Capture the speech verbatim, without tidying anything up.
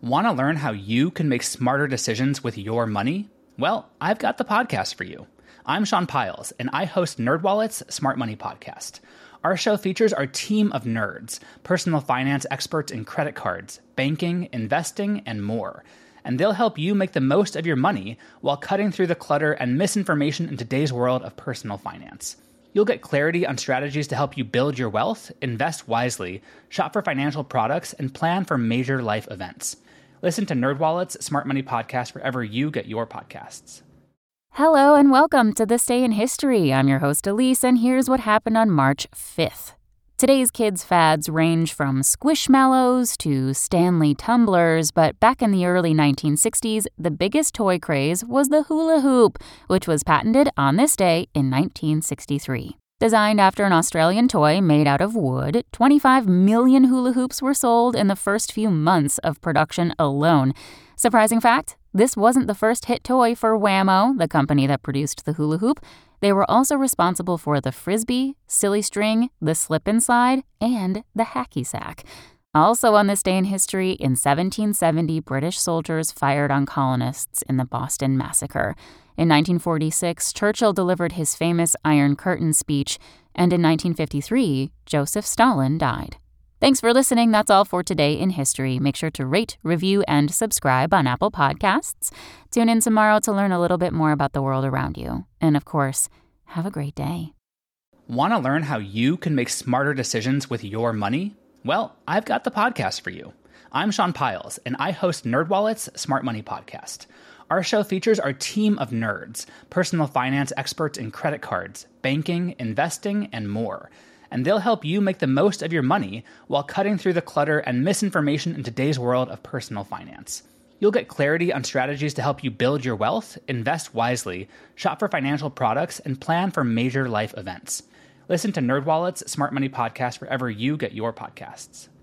Want to learn how you can make smarter decisions with your money? Well, I've got the podcast for you. I'm Sean Piles, and I host NerdWallet's Smart Money Podcast. Our show features our team of nerds, personal finance experts in credit cards, banking, investing, and more. And they'll help you make the most of your money while cutting through the clutter and misinformation in today's world of personal finance. You'll get clarity on strategies to help you build your wealth, invest wisely, shop for financial products, and plan for major life events. Listen to NerdWallet's Smart Money Podcast wherever you get your podcasts. Hello and welcome to This Day in History. I'm your host Elise, and here's what happened on March fifth. Today's kids' fads range from Squishmallows to Stanley tumblers, but back in the early nineteen sixties, the biggest toy craze was the hula hoop, which was patented on this day in nineteen sixty-three. Designed after an Australian toy made out of wood, twenty-five million hula hoops were sold in the first few months of production alone. Surprising fact, this wasn't the first hit toy for Wham-O, the company that produced the hula hoop. They were also responsible for the frisbee, silly string, the slip and slide, and the hacky sack. Also on this day in history, in seventeen seventy, British soldiers fired on colonists in the Boston Massacre. In nineteen forty-six, Churchill delivered his famous Iron Curtain speech, and in nineteen fifty-three, Joseph Stalin died. Thanks for listening. That's all for Today in History. Make sure to rate, review, and subscribe on Apple Podcasts. Tune in tomorrow to learn a little bit more about the world around you. And of course, have a great day. Want to learn how you can make smarter decisions with your money? Well, I've got the podcast for you. I'm Sean Piles, and I host NerdWallet's Smart Money Podcast. Our show features our team of nerds, personal finance experts in credit cards, banking, investing, and more. And they'll help you make the most of your money while cutting through the clutter and misinformation in today's world of personal finance. You'll get clarity on strategies to help you build your wealth, invest wisely, shop for financial products, and plan for major life events. Listen to NerdWallet's Smart Money Podcast wherever you get your podcasts.